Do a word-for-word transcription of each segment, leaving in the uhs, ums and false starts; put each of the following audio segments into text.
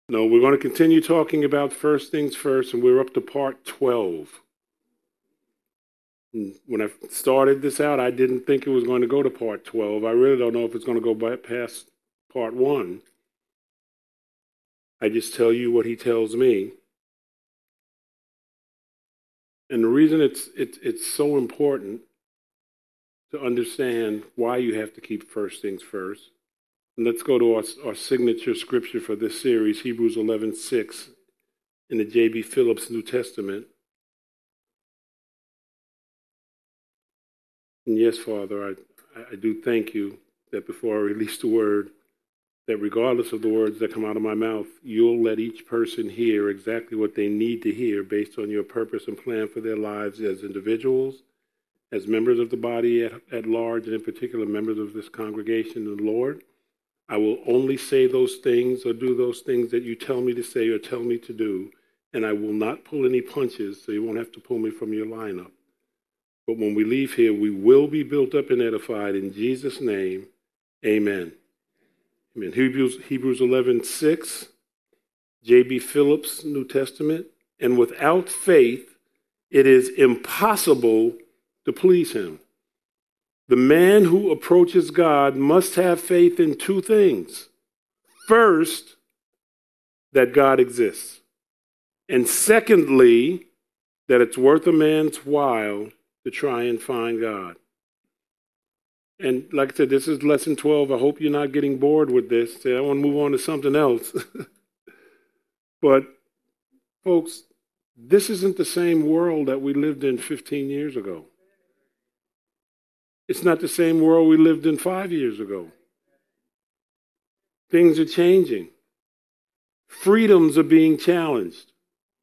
No, we're going to continue talking about first things first, and we're up to part twelve. When I started this out, I didn't think it was going to go to part twelve. I really don't know if it's going to go by past part one. I just tell you what he tells me. And the reason it's it's it's so important to understand why you have to keep first things first. And let's go to our, our signature scripture for this series, Hebrews eleven six, in the J B Phillips New Testament. And yes, Father, I, I do thank you that before I release the word, that regardless of the words that come out of my mouth, you'll let each person hear exactly what they need to hear based on your purpose and plan for their lives as individuals, as members of the body at, at large, and in particular members of this congregation of the Lord. I will only say those things or do those things that you tell me to say or tell me to do, and I will not pull any punches, so you won't have to pull me from your lineup. But when we leave here, we will be built up and edified in Jesus' name. Amen. Amen. Hebrews, Hebrews eleven six, J B Phillips, New Testament. And without faith, it is impossible to please him. The man who approaches God must have faith in two things. First, that God exists. And secondly, that it's worth a man's while to try and find God. And like I said, this is lesson twelve. I hope you're not getting bored with this. I want to move on to something else. But, folks, this isn't the same world that we lived in fifteen years ago. It's not the same world we lived in five years ago. Things are changing. Freedoms are being challenged.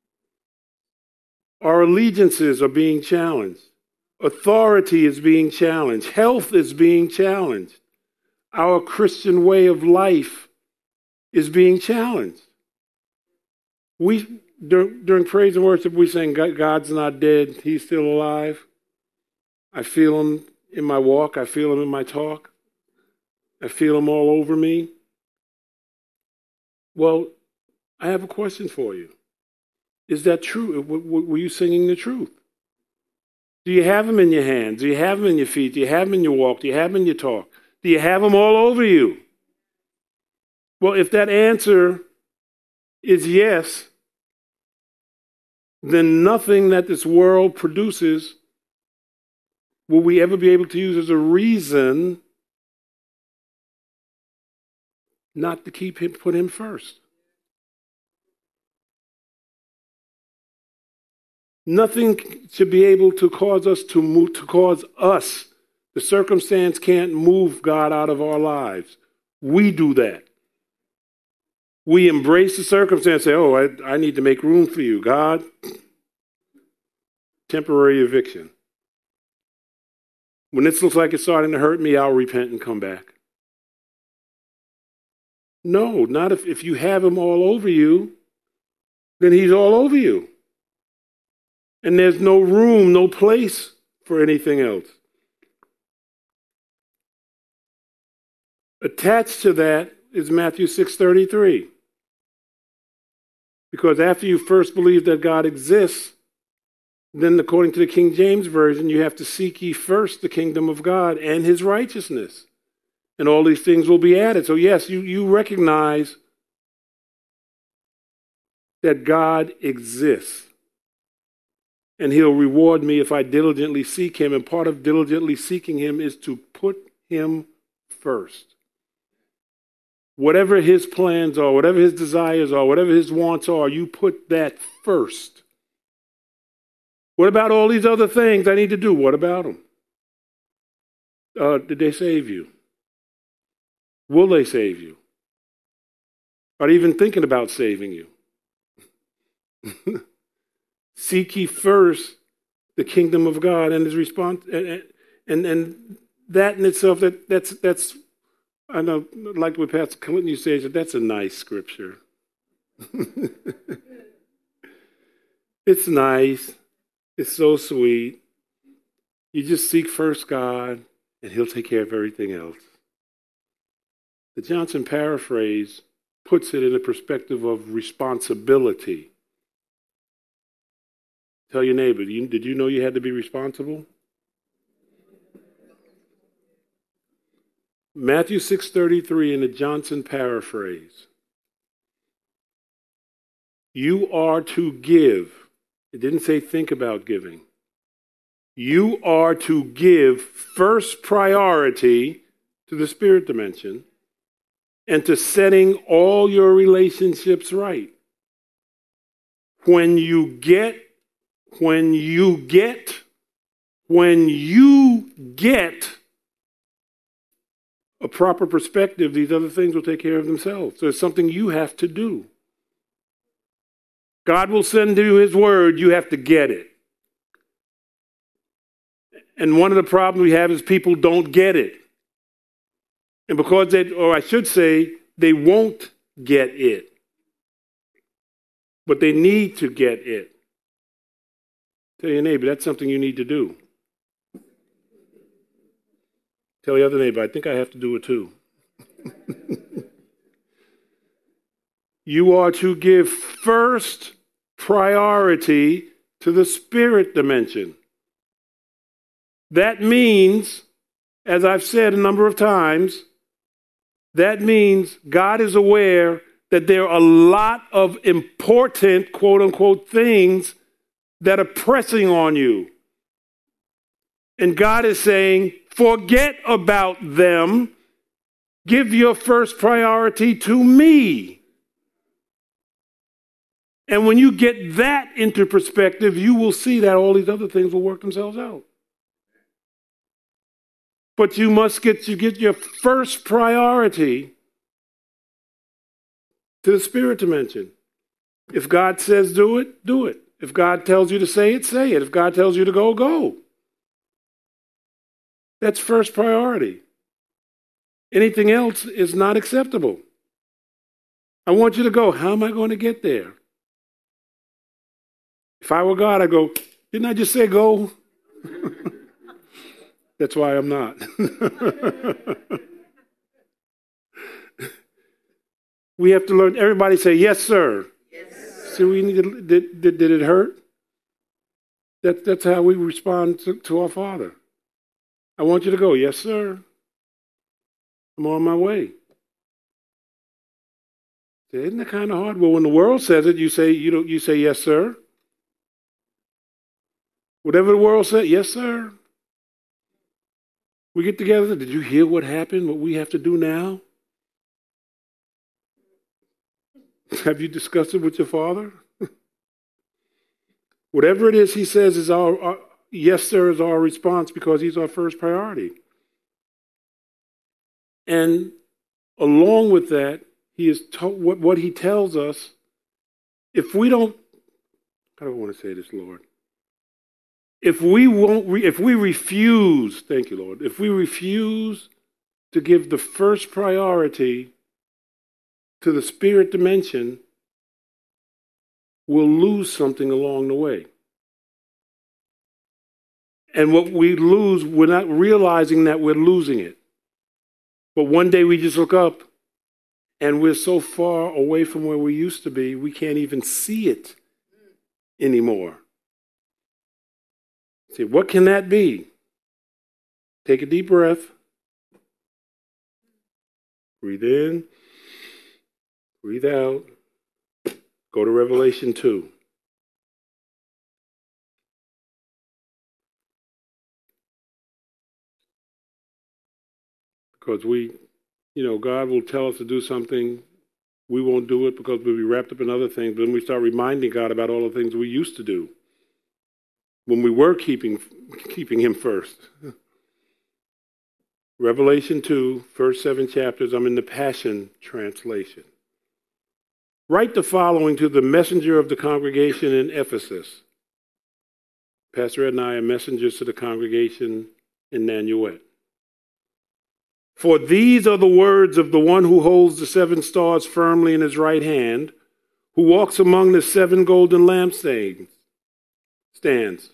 Our allegiances are being challenged. Authority is being challenged. Health is being challenged. Our Christian way of life is being challenged. We during, during praise and worship, we sing, God's not dead, he's still alive. I feel him in my walk. I feel him in my talk. I feel him all over me. Well, I have a question for you. Is that true? Were you singing the truth? Do you have him in your hands? Do you have him in your feet? Do you have him in your walk? Do you have him in your talk? Do you have him all over you? Well, if that answer is yes, then nothing that this world produces will we ever be able to use as a reason not to keep him, put him first. Nothing should be able to cause us to move, to cause us. The circumstance can't move God out of our lives. We do that. We embrace the circumstance, say, oh, I, I need to make room for you, God. Temporary eviction. When this looks like it's starting to hurt me, I'll repent and come back. No, not if, if you have him all over you, then he's all over you. And there's no room, no place for anything else. Attached to that is Matthew six thirty-three. Because after you first believe that God exists, then according to the King James Version, you have to seek ye first the kingdom of God and his righteousness. And all these things will be added. So yes, you, you recognize that God exists. And he'll reward me if I diligently seek him. And part of diligently seeking him is to put him first. Whatever his plans are, whatever his desires are, whatever his wants are, you put that first. What about all these other things I need to do? What about them? Uh, did they save you? Will they save you? Are they even thinking about saving you? Seek ye first the kingdom of God and his response, and and, and that in itself, that that's that's I know, like what Pastor Clinton used to say, that's a nice scripture. It's nice. It's so sweet. You just seek first God, and he'll take care of everything else. The Johnson paraphrase puts it in a perspective of responsibility. Tell your neighbor, did you know you had to be responsible? Matthew six thirty-three in the Johnson paraphrase. You are to give. It didn't say think about giving. You are to give first priority to the spirit dimension and to setting all your relationships right. When you get, when you get, when you get a proper perspective, these other things will take care of themselves. So it's something you have to do. God will send you his word, you have to get it. And one of the problems we have is people don't get it. And because they, or I should say, they won't get it. But they need to get it. Tell your neighbor, that's something you need to do. Tell the other neighbor, I think I have to do it too. You are to give first priority to the spirit dimension. That means, as I've said a number of times, that means God is aware that there are a lot of important, quote unquote, things that are pressing on you. And God is saying, forget about them. Give your first priority to me. And when you get that into perspective, you will see that all these other things will work themselves out. But you must get, you get your first priority to the spirit dimension. If God says do it, do it. If God tells you to say it, say it. If God tells you to go, go. That's first priority. Anything else is not acceptable. I want you to go. How am I going to get there? If I were God, I'd go, didn't I just say go? That's why I'm not. We have to learn, everybody say, yes, sir. Yes, sir. See, we need to, did, did, did it hurt? That, that's how we respond to, to our Father. I want you to go, yes, sir. I'm on my way. Isn't that kind of hard? Well, when the world says it, you say, you don't, you say, yes, sir. Whatever the world says, yes, sir. We get together. Did you hear what happened? What we have to do now? Have you discussed it with your Father? Whatever it is he says is our, our yes, sir, is our response because he's our first priority. And along with that, he is to, what, what he tells us. If we don't, I don't want to say this, Lord. If we won't, re, if we refuse, thank you, Lord, if we refuse to give the first priority to the spirit dimension, we'll lose something along the way. And what we lose, we're not realizing that we're losing it. But one day we just look up and we're so far away from where we used to be, we can't even see it anymore. See, what can that be? Take a deep breath. Breathe in. Breathe out. Go to Revelation two. Because we, you know, God will tell us to do something. We won't do it because we'll be wrapped up in other things. But then we start reminding God about all the things we used to do when we were keeping keeping him first. Revelation two, first seven chapters, I'm in the Passion Translation. Write the following to the messenger of the congregation in Ephesus. Pastor Ed and I are messengers to the congregation in Nanuet. For these are the words of the one who holds the seven stars firmly in his right hand, who walks among the seven golden lampstands. Stands.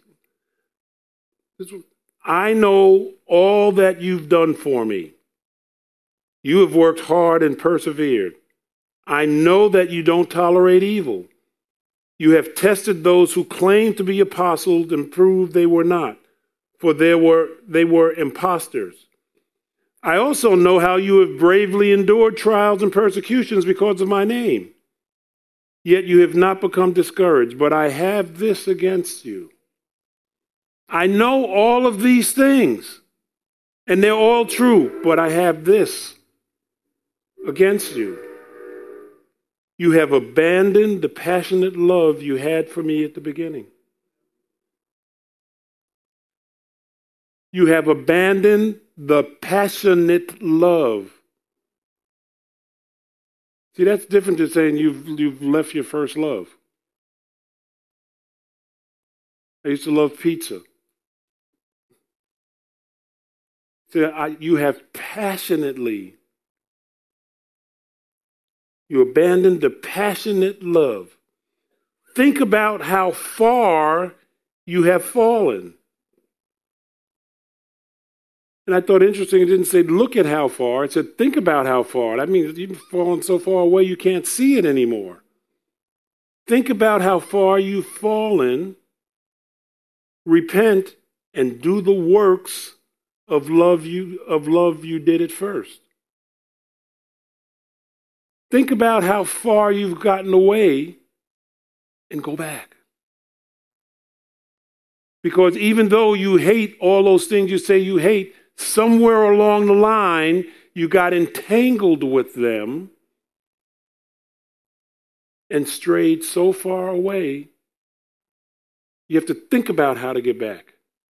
I know all that you've done for me. You have worked hard and persevered. I know that you don't tolerate evil. You have tested those who claim to be apostles and proved they were not, for they were, they were impostors. I also know how you have bravely endured trials and persecutions because of my name. Yet you have not become discouraged, but I have this against you. I know all of these things, and they're all true, but I have this against you. You have abandoned the passionate love you had for me at the beginning. You have abandoned the passionate love. See, that's different than saying you've, you've left your first love. I used to love pizza. See, I, you have passionately, you abandoned the passionate love. Think about how far you have fallen. And I thought interesting, it didn't say, look at how far. It said, think about how far. That means you've fallen so far away you can't see it anymore. Think about how far you've fallen. Repent and do the works of love you, of love you did at first. Think about how far you've gotten away and go back. Because even though you hate all those things you say you hate, somewhere along the line, you got entangled with them and strayed so far away, you have to think about how to get back.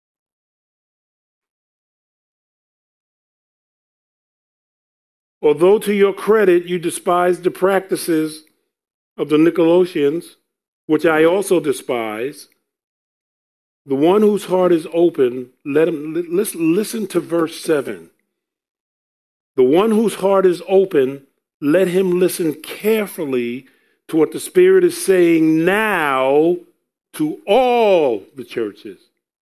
Although to your credit, you despise the practices of the Nicolaitans, which I also despise, the one whose heart is open, let him listen, listen to verse seven. The one whose heart is open, let him listen carefully to what the Spirit is saying now to all the churches.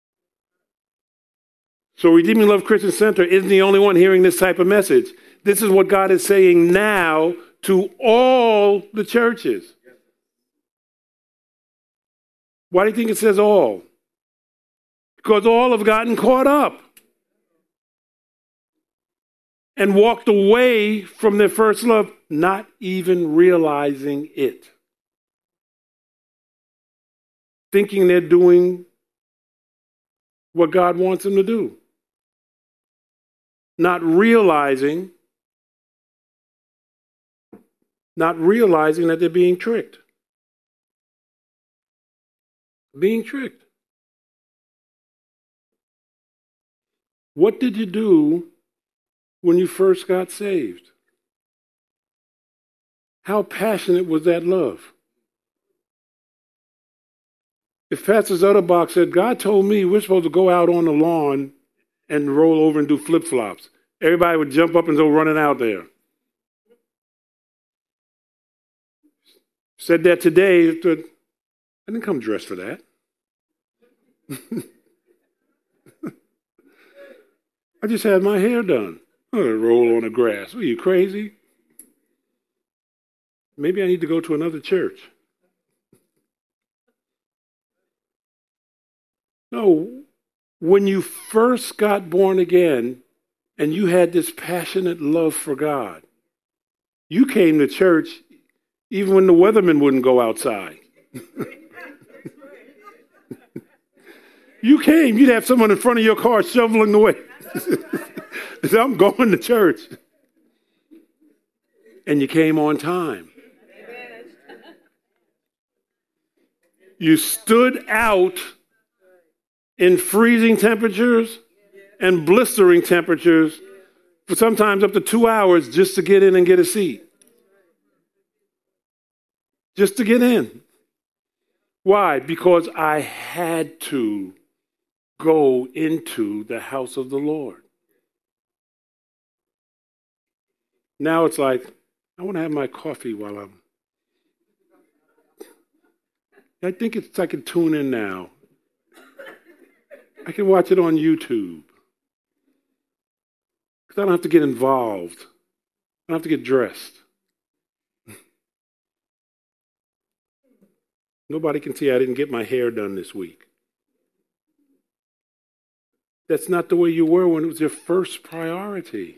So Redeeming Love Christian Center isn't the only one hearing this type of message. This is what God is saying now to all the churches. Why do you think it says all? Because all have gotten caught up and walked away from their first love, not even realizing it. Thinking they're doing what God wants them to do. Not realizing, not realizing that they're being tricked. Being tricked. What did you do when you first got saved? How passionate was that love? If Pastor Zutterbach said, God told me we're supposed to go out on the lawn and roll over and do flip-flops, everybody would jump up and go running out there. Said that today, I didn't come dressed for that. I just had my hair done. I'm going to roll on the grass. Are you crazy? Maybe I need to go to another church. No, when you first got born again and you had this passionate love for God, you came to church even when the weatherman wouldn't go outside. You came, you'd have someone in front of your car shoveling the way. I'm going to church. And you came on time. You stood out in freezing temperatures and blistering temperatures for sometimes up to two hours just to get in and get a seat. Just to get in. Why? Because I had to go into the house of the Lord. Now it's like, I want to have my coffee while I'm... I think it's I can tune in now. I can watch it on YouTube. Because I don't have to get involved. I don't have to get dressed. Nobody can see I didn't get my hair done this week. That's not the way you were when it was your first priority.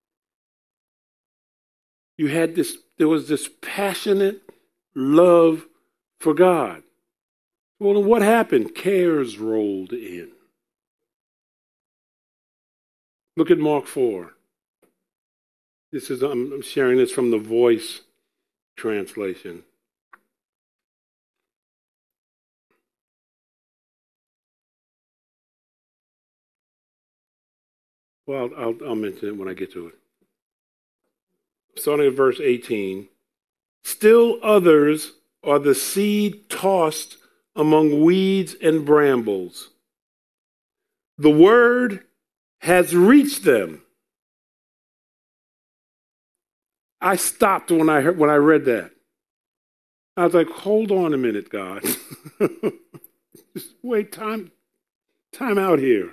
You had this, there was this passionate love for God. Well, then what happened? Cares rolled in. Look at Mark four. This is, I'm sharing this from the Voice translation. Well, I'll, I'll mention it when I get to it. Starting at verse eighteen. Still others are the seed tossed among weeds and brambles. The word has reached them. I stopped when I heard, when I read that. I was like, hold on a minute, God. Just wait, time, time out here.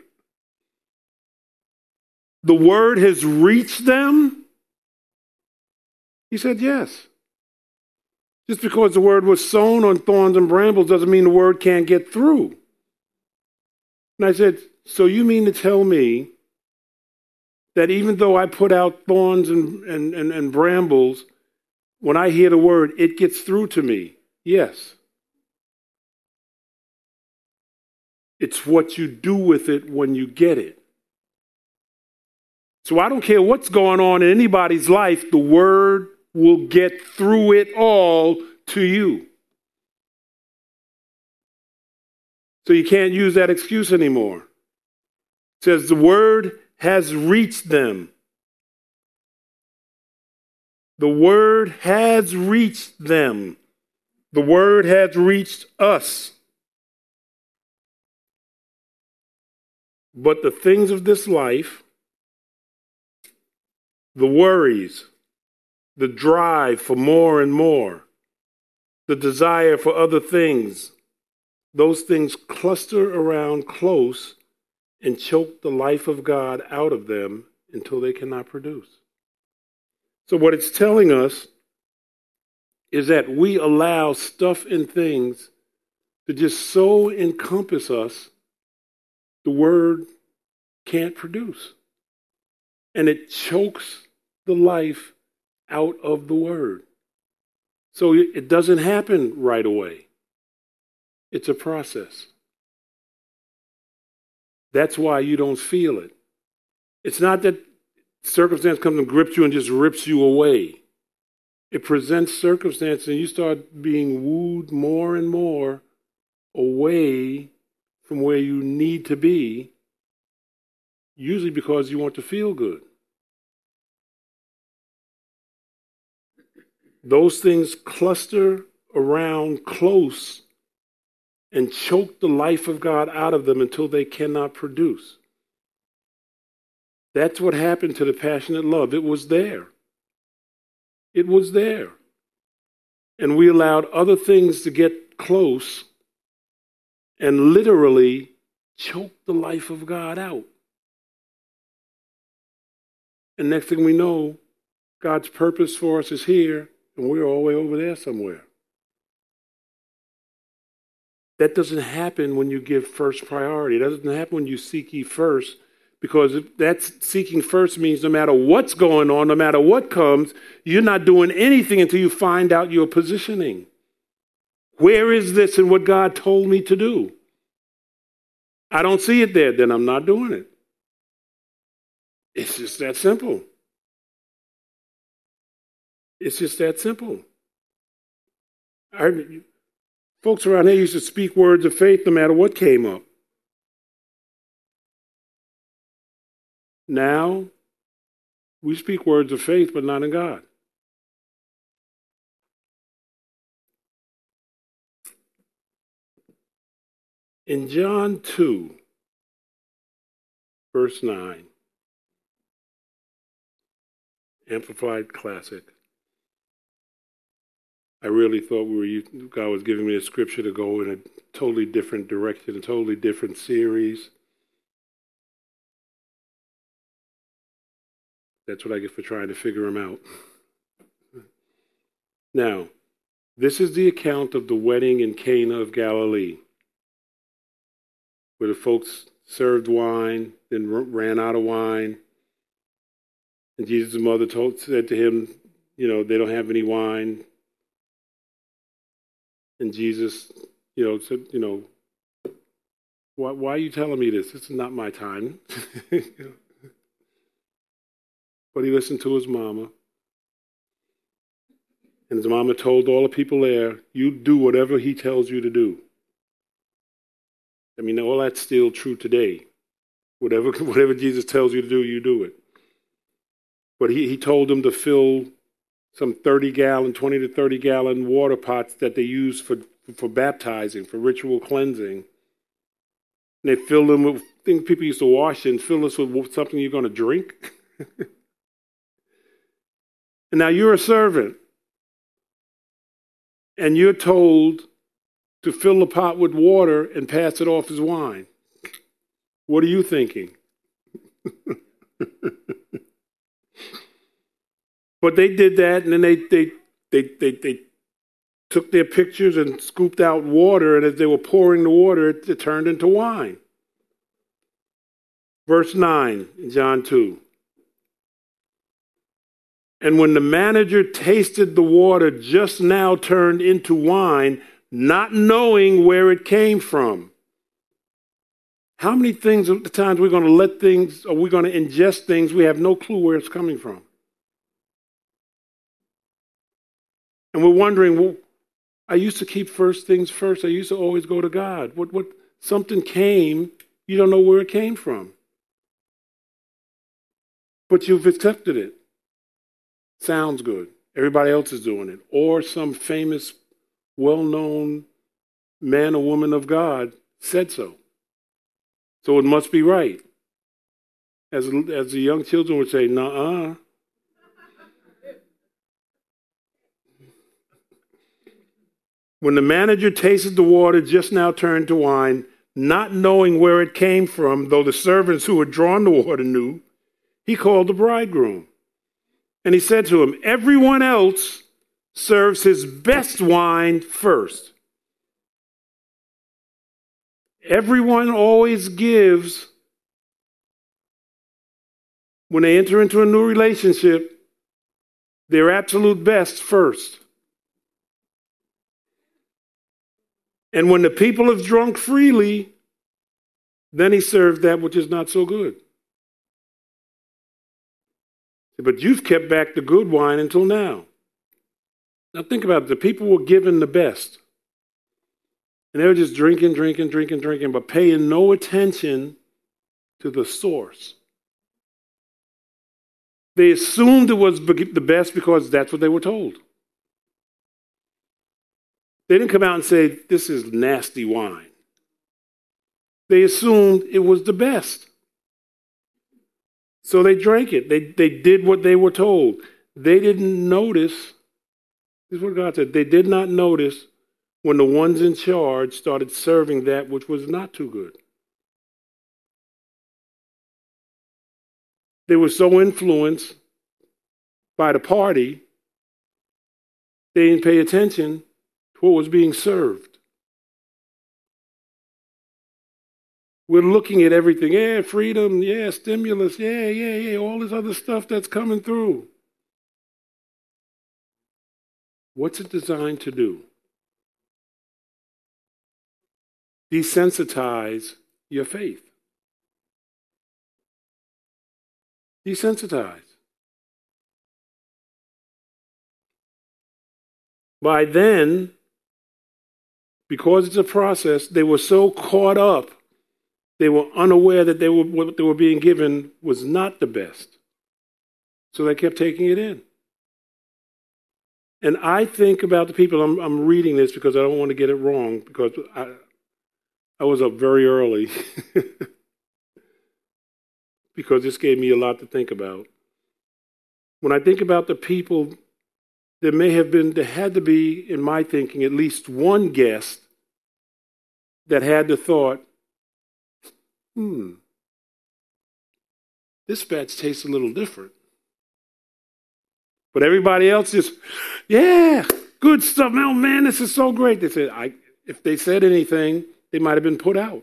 The word has reached them? He said, yes. Just because the word was sown on thorns and brambles doesn't mean the word can't get through. And I said, so you mean to tell me that even though I put out thorns and, and, and, and brambles, when I hear the word, it gets through to me? Yes. It's what you do with it when you get it. So I don't care what's going on in anybody's life, the word will get through it all to you. So you can't use that excuse anymore. It says the word has reached them. The word has reached them. The word has reached us. But the things of this life, the worries, the drive for more and more, the desire for other things, those things cluster around close and choke the life of God out of them until they cannot produce. So what it's telling us is that we allow stuff and things to just so encompass us, the word can't produce. And it chokes the life out of the word. So it doesn't happen right away. It's a process. That's why you don't feel it. It's not that circumstance comes and grips you and just rips you away. It presents circumstances and you start being wooed more and more away from where you need to be, usually because you want to feel good. Those things cluster around close and choke the life of God out of them until they cannot produce. That's what happened to the passionate love. It was there. It was there. And we allowed other things to get close and literally choke the life of God out. And next thing we know, God's purpose for us is here, and we're all the way over there somewhere. That doesn't happen when you give first priority. That doesn't happen when you seek ye first, because that's seeking first means no matter what's going on, no matter what comes, you're not doing anything until you find out your positioning. Where is this in what God told me to do? I don't see it there, then I'm not doing it. It's just that simple. It's just that simple. I heard folks around here used to speak words of faith no matter what came up. Now, we speak words of faith, but not in God. In John two, verse nine, Amplified Classic, I really thought we were, God was giving me a scripture to go in a totally different direction, a totally different series. That's what I get for trying to figure him out. Now, This is the account of the wedding in Cana of Galilee, where the folks served wine, then ran out of wine. And Jesus' mother told, said to him, you know, they don't have any wine. And Jesus, you know, said, you know, why, why are you telling me this? This is not my time. But he listened to his mama. And his mama told all the people there, you do whatever he tells you to do. I mean, all that's still true today. Whatever, whatever Jesus tells you to do, you do it. But he, he told them to fill some thirty gallon, twenty to thirty gallon water pots that they use for, for baptizing, for ritual cleansing. And they filled them with things people used to wash in, fill this with something you're going to drink. And now you're a servant. And you're told to fill the pot with water and pass it off as wine. What are you thinking? But they did that, and then they, they, they, they, they took their pictures and scooped out water, and as they were pouring the water, it, it turned into wine. Verse nine in John two. And when the manager tasted the water just now turned into wine, not knowing where it came from. How many things at the times we're going to let things, or we're going to ingest things, we have no clue where it's coming from. And we're wondering, well, I used to keep first things first. I used to always go to God. What, what, something came, you don't know where it came from. But you've accepted it. Sounds good. Everybody else is doing it. Or some famous, well-known man or woman of God said so. So it must be right. As, as the young children would say, nuh-uh. When the manager tasted the water just now turned to wine, not knowing where it came from, though the servants who had drawn the water knew, he called the bridegroom. And he said to him, everyone else serves his best wine first. Everyone always gives, when they enter into a new relationship, their absolute best first. And when the people have drunk freely, then he serves that which is not so good. But you've kept back the good wine until now. Now think about it. The people were given the best. And they were just drinking, drinking, drinking, drinking, but paying no attention to the source. They assumed it was the best because that's what they were told. They didn't come out and say, this is nasty wine. They assumed it was the best. So they drank it. They, they did what they were told. They didn't notice, this is what God said, they did not notice when the ones in charge started serving that which was not too good. They were so influenced by the party, they didn't pay attention to what was being served. We're looking at everything. Yeah, freedom. Yeah, stimulus. Yeah, yeah, yeah. All this other stuff that's coming through. What's it designed to do? Desensitize your faith. Desensitize. By then, because it's a process, they were so caught up, they were unaware that they were, what they were being given was not the best. So they kept taking it in. And I think about the people, I'm, I'm reading this because I don't want to get it wrong, because I, I was up very early, because this gave me a lot to think about. When I think about the people, there may have been, there had to be, in my thinking, at least one guest that had the thought, hmm, this batch tastes a little different. But everybody else just, yeah, good stuff. Oh, man, this is so great. They said, I, if they said anything, they might have been put out.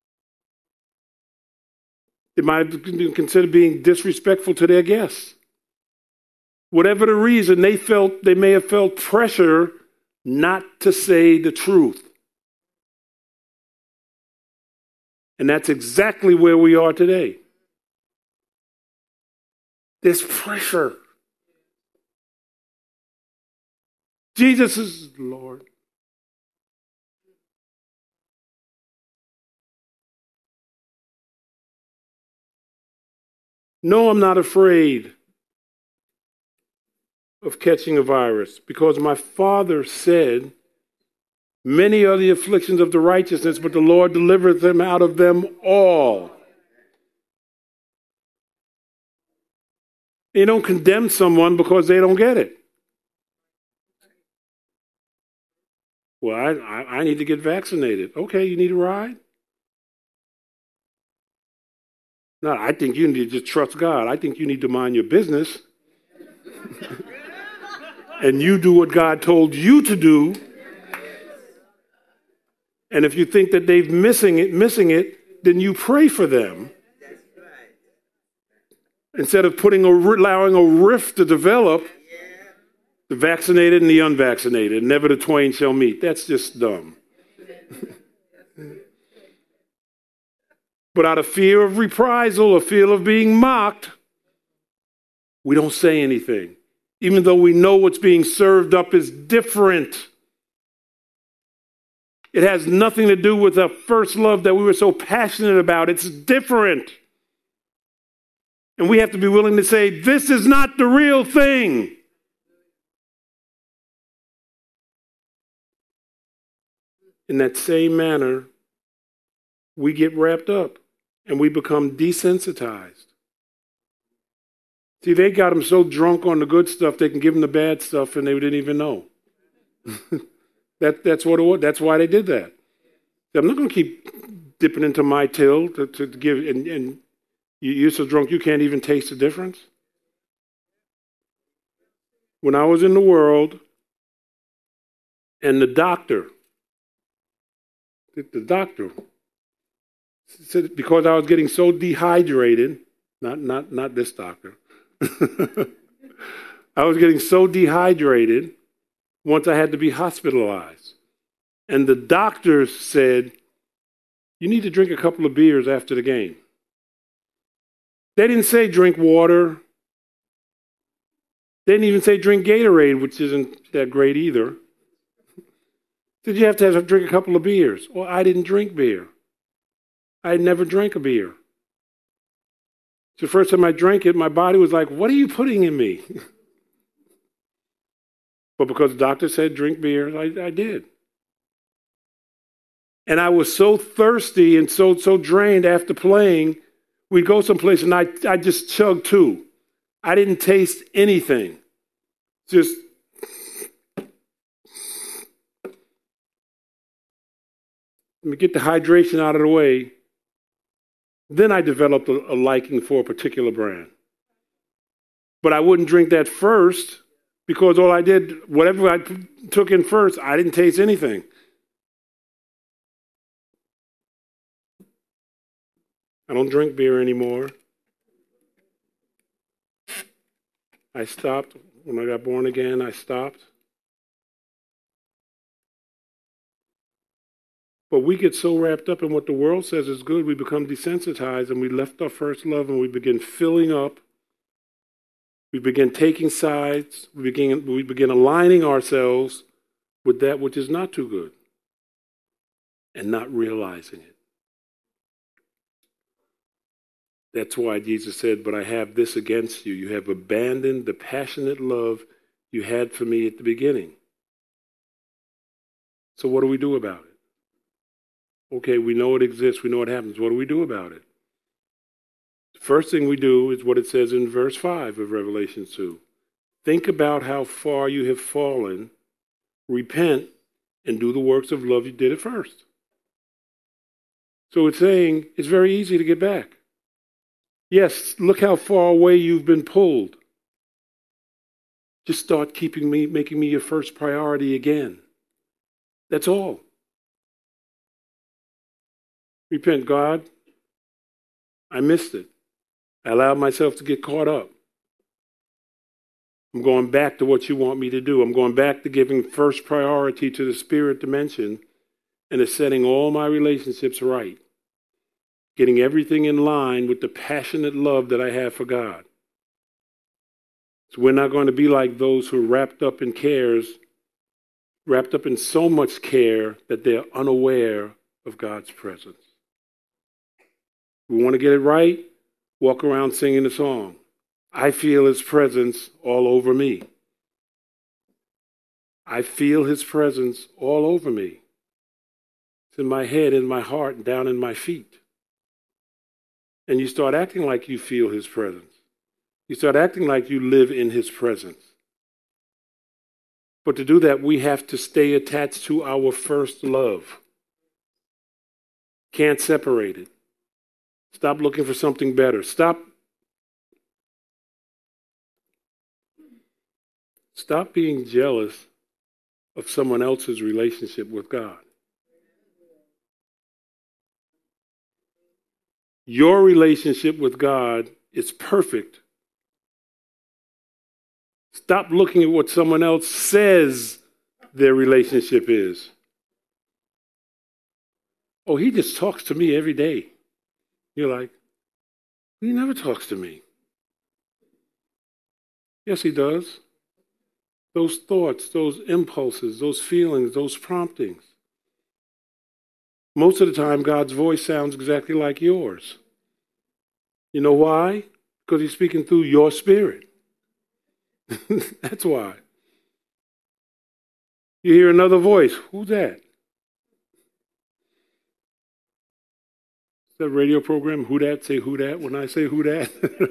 They might have been considered being disrespectful to their guests. Whatever the reason, they felt they may have felt pressure not to say the truth. And that's exactly where we are today. There's pressure. Jesus is Lord. No, I'm not afraid of catching a virus, because my Father said, many are the afflictions of the righteousness, but the Lord delivereth them out of them all. You don't condemn someone because they don't get it. Well, I, I, I need to get vaccinated. Okay, you need a ride? No, I think you need to just trust God. I think you need to mind your business. And you do what God told you to do. And if you think that they've missing it, missing it, then you pray for them. Instead of putting a, allowing a rift to develop, the vaccinated and the unvaccinated, never the twain shall meet. That's just dumb. But out of fear of reprisal or fear of being mocked, we don't say anything, even though we know what's being served up is different. It has nothing to do with the first love that we were so passionate about. It's different. And we have to be willing to say, this is not the real thing. In that same manner, we get wrapped up and we become desensitized. See, they got them so drunk on the good stuff, they can give them the bad stuff and they didn't even know. that, that's, what it was. That's why they did that. I'm not going to keep dipping into my till to, to give, and, and you're so drunk you can't even taste the difference. When I was in the world, and the doctor, the, the doctor said, because I was getting so dehydrated, not not not this doctor, I was getting so dehydrated once I had to be hospitalized. And the doctors said, you need to drink a couple of beers after the game. They didn't say drink water. They didn't even say drink Gatorade, which isn't that great either. Did you have to have to drink a couple of beers? Well, I didn't drink beer. I had never drank a beer. So the first time I drank it, my body was like, what are you putting in me? But because the doctor said drink beer, I, I did. And I was so thirsty and so so drained after playing, we'd go someplace and I, I just chugged two. I didn't taste anything. Just let me get the hydration out of the way. Then I developed a, a liking for a particular brand. But I wouldn't drink that first because all I did, whatever I p- took in first, I didn't taste anything. I don't drink beer anymore. I stopped. When I got born again, I stopped. But we get so wrapped up in what the world says is good, we become desensitized and we left our first love and we begin filling up. We begin taking sides. We begin, we begin aligning ourselves with that which is not too good and not realizing it. That's why Jesus said, but I have this against you. You have abandoned the passionate love you had for me at the beginning. So what do we do about it? Okay, we know it exists. We know it happens. What do we do about it? The first thing we do is what it says in verse five of Revelation two. Think about how far you have fallen, repent, and do the works of love you did at first. So it's saying it's very easy to get back. Yes, look how far away you've been pulled. Just start keeping me, making me your first priority again. That's all. Repent, God. I missed it. I allowed myself to get caught up. I'm going back to what you want me to do. I'm going back to giving first priority to the spirit dimension and to setting all my relationships right. Getting everything in line with the passionate love that I have for God. So we're not going to be like those who are wrapped up in cares, wrapped up in so much care that they're unaware of God's presence. We want to get it right, walk around singing the song. I feel his presence all over me. I feel his presence all over me. It's in my head, in my heart, and down in my feet. And you start acting like you feel his presence. You start acting like you live in his presence. But to do that, we have to stay attached to our first love. Can't separate it. Stop looking for something better. Stop. Stop being jealous of someone else's relationship with God. Your relationship with God is perfect. Stop looking at what someone else says their relationship is. Oh, he just talks to me every day. You're like, he never talks to me. Yes, he does. Those thoughts, those impulses, those feelings, those promptings. Most of the time, God's voice sounds exactly like yours. You know why? Because he's speaking through your spirit. That's why. You hear another voice. Who's that? That radio program, who dat, say who dat, when I say who dat.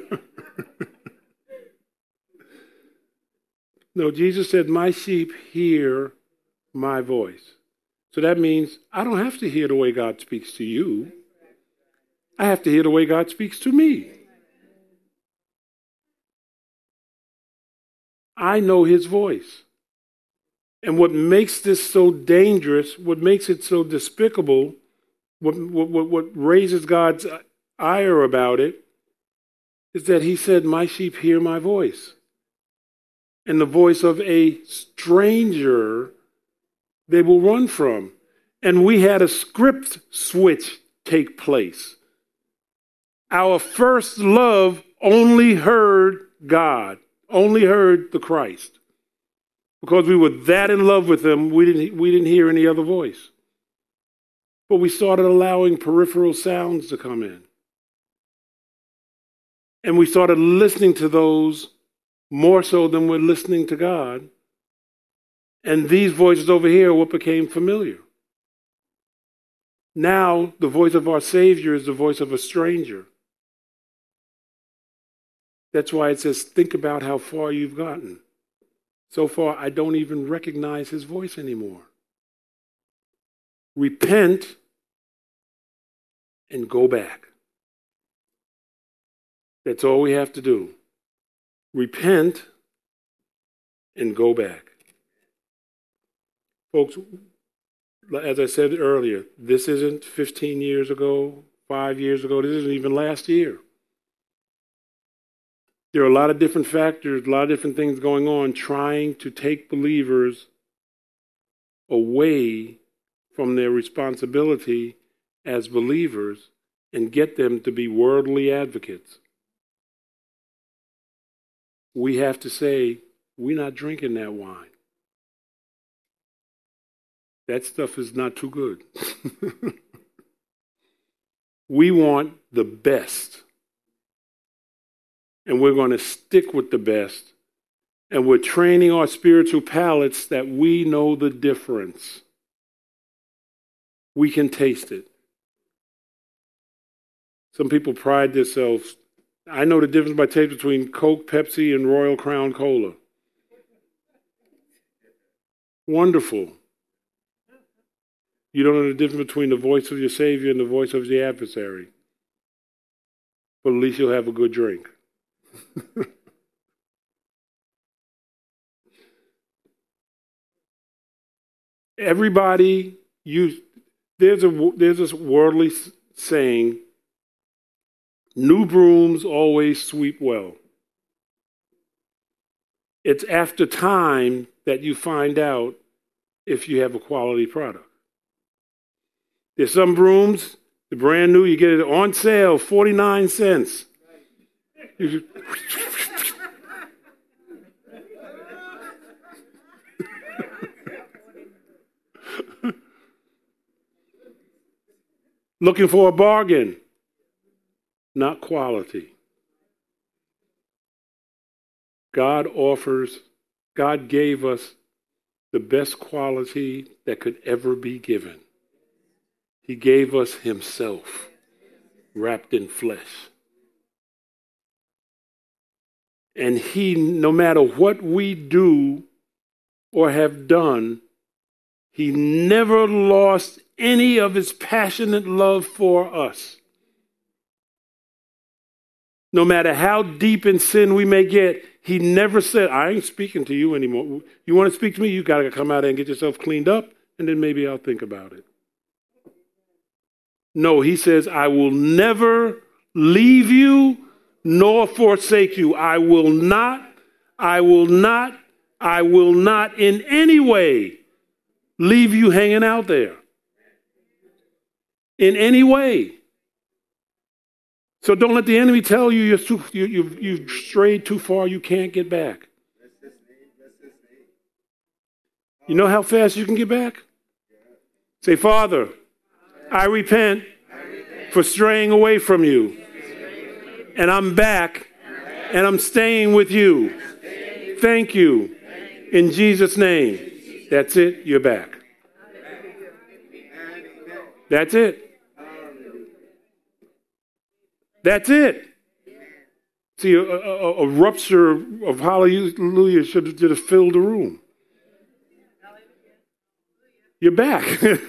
No, Jesus said, my sheep hear my voice. So that means I don't have to hear the way God speaks to you. I have to hear the way God speaks to me. I know his voice. And what makes this so dangerous, what makes it so despicable, what, what, what raises God's ire about it, is that he said, my sheep hear my voice. And the voice of a stranger they will run from. And we had a script switch take place. Our first love only heard God, only heard the Christ. Because we were that in love with him, we didn't, we didn't hear any other voice. But we started allowing peripheral sounds to come in. And we started listening to those more so than we're listening to God. And these voices over here are what became familiar. Now, the voice of our Savior is the voice of a stranger. That's why it says, think about how far you've gotten. So far, I don't even recognize his voice anymore. Repent and go back. That's all we have to do. Repent and go back. Folks, as I said earlier, this isn't fifteen years ago, five years ago, this isn't even last year. There are a lot of different factors, a lot of different things going on trying to take believers away from their responsibility as believers and get them to be worldly advocates. We have to say, we're not drinking that wine. That stuff is not too good. We want the best. And we're going to stick with the best. And we're training our spiritual palates that we know the difference. We can taste it. Some people pride themselves. I know the difference by taste between Coke, Pepsi, and Royal Crown Cola. Wonderful. You don't know the difference between the voice of your Savior and the voice of the adversary. But at least you'll have a good drink. Everybody, you there's a there's this worldly saying, new brooms always sweep well. It's after time that you find out if you have a quality product. There's some brooms, the brand new, you get it on sale, forty-nine cents. You looking for a bargain, not quality. God offers, God gave us the best quality that could ever be given. He gave us himself, wrapped in flesh. And he, no matter what we do or have done, he never lost any of his passionate love for us. No matter how deep in sin we may get, he never said, I ain't speaking to you anymore. You want to speak to me? You got to come out and get yourself cleaned up, and then maybe I'll think about it. No, he says, I will never leave you nor forsake you. I will not, I will not, I will not in any way leave you hanging out there. In any way. So don't let the enemy tell you you're too, you, you've, you've strayed too far, you can't get back. You know how fast you can get back? Say, Father, I repent for straying away from you. And I'm back, and I'm staying with you. Thank you. In Jesus' name. That's it, you're back. That's it. That's it. See, a, a, a rupture of hallelujah should have, should have filled the room. You're back.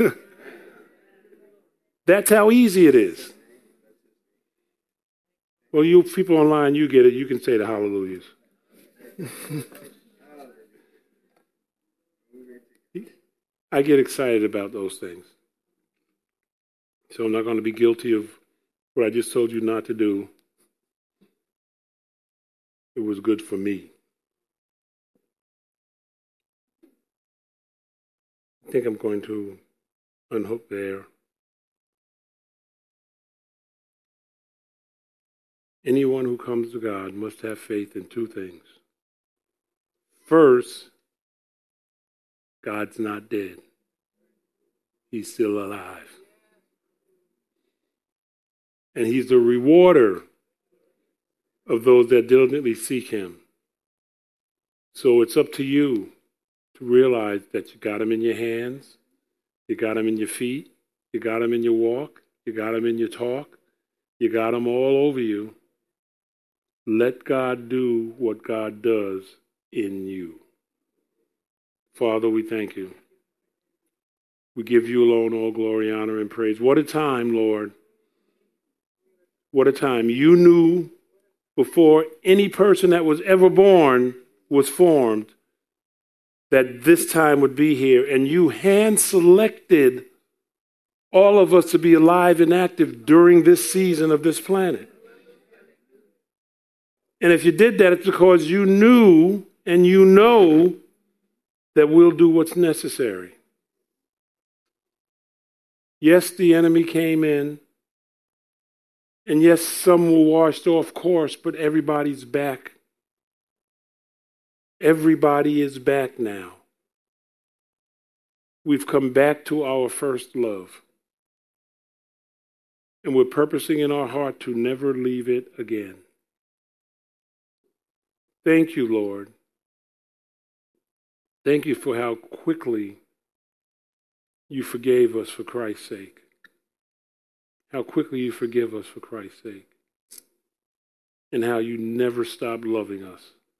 That's how easy it is. Well, you people online, you get it. You can say the hallelujahs. I get excited about those things. So I'm not going to be guilty of what I just told you not to do. It was good for me. I think I'm going to unhook there. Anyone who comes to God must have faith in two things. First, God's not dead. He's still alive. And he's the rewarder of those that diligently seek him. So it's up to you to realize that you got him in your hands, you got him in your feet, you got him in your walk, you got him in your talk, you got him all over you. Let God do what God does in you. Father, we thank you. We give you alone all glory, honor, and praise. What a time, Lord. What a time. You knew before any person that was ever born was formed that this time would be here. And you hand-selected all of us to be alive and active during this season of this planet. And if you did that, it's because you knew and you know that we'll do what's necessary. Yes, the enemy came in. And yes, some were washed off course, but everybody's back. Everybody is back now. We've come back to our first love. And we're purposing in our heart to never leave it again. Thank you, Lord. Thank you for how quickly you forgave us for Christ's sake. How quickly you forgive us for Christ's sake. And how you never stop loving us.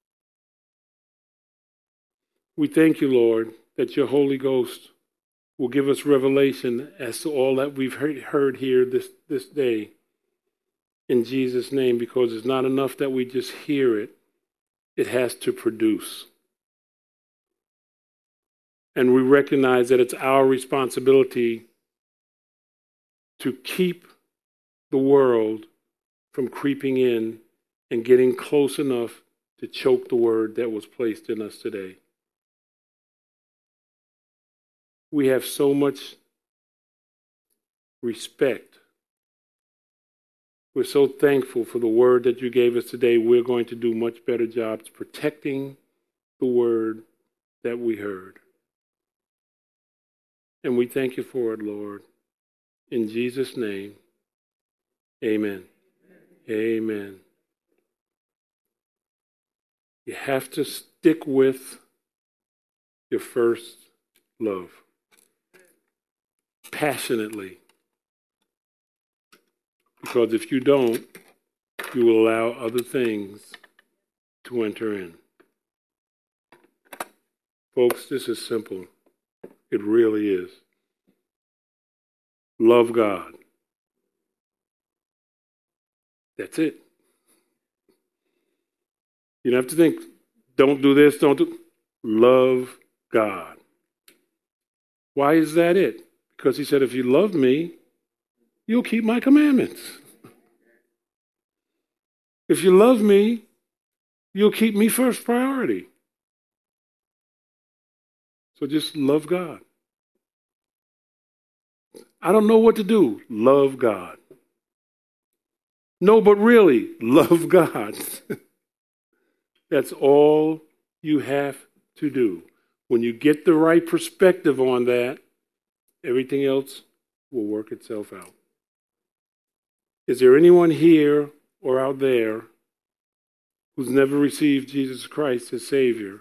We thank you, Lord, that your Holy Ghost will give us revelation as to all that we've heard here this, this day. In Jesus' name, because it's not enough that we just hear it. It has to produce. And we recognize that it's our responsibility to keep the world from creeping in and getting close enough to choke the word that was placed in us today. We have so much respect. We're so thankful for the word that you gave us today. We're going to do much better jobs protecting the word that we heard. And we thank you for it, Lord. In Jesus' name, amen. Amen. You have to stick with your first love. Passionately. Because if you don't, you will allow other things to enter in. Folks, this is simple. It really is. Love God. That's it. You don't have to think, don't do this, don't do... Love God. Why is that it? Because he said, if you love me, you'll keep my commandments. If you love me, you'll keep me first priority. So just love God. I don't know what to do. Love God. No, but really, love God. That's all you have to do. When you get the right perspective on that, everything else will work itself out. Is there anyone here or out there who's never received Jesus Christ as Savior?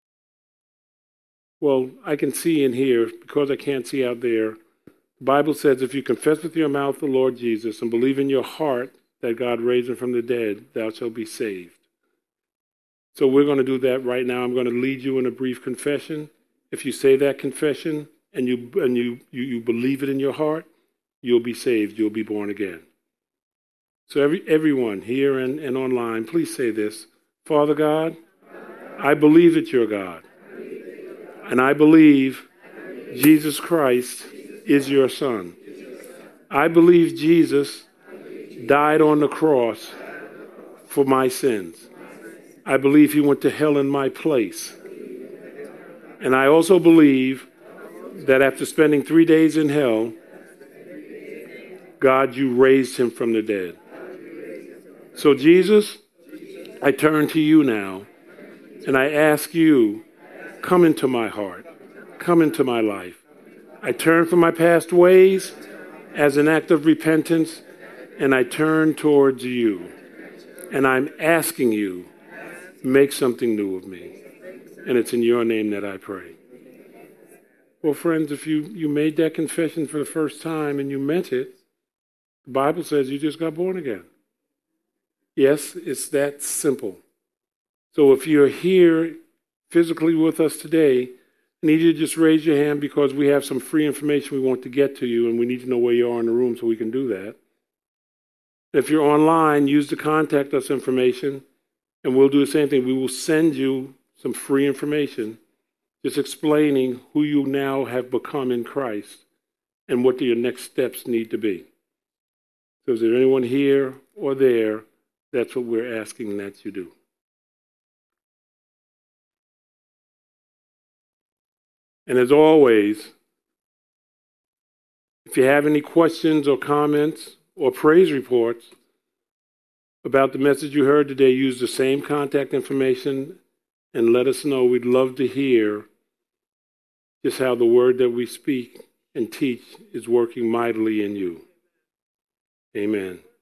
Well, I can see in here, because I can't see out there, the Bible says if you confess with your mouth the Lord Jesus and believe in your heart that God raised him from the dead, thou shalt be saved. So we're going to do that right now. I'm going to lead you in a brief confession. If you say that confession and you and you, you, you believe it in your heart, you'll be saved. You'll be born again. So every everyone here and, and online, please say this. Father God, I believe that you're God. And I believe Jesus Christ is your Son. I believe Jesus died on the cross for my sins. I believe he went to hell in my place. And I also believe that after spending three days in hell, God, you raised him from the dead. So Jesus, I turn to you now, and I ask you, come into my heart, come into my life. I turn from my past ways as an act of repentance, and I turn towards you. And I'm asking you, make something new of me. And it's in your name that I pray. Well, friends, if you, you made that confession for the first time and you meant it, the Bible says you just got born again. Yes, it's that simple. So if you're here physically with us today, I need you to just raise your hand because we have some free information we want to get to you and we need to know where you are in the room so we can do that. If you're online, use the contact us information and we'll do the same thing. We will send you some free information just explaining who you now have become in Christ and what your next steps need to be. So is there anyone here or there? That's what we're asking that you do. And as always, if you have any questions or comments or praise reports about the message you heard today, use the same contact information and let us know. We'd love to hear just how the word that we speak and teach is working mightily in you. Amen.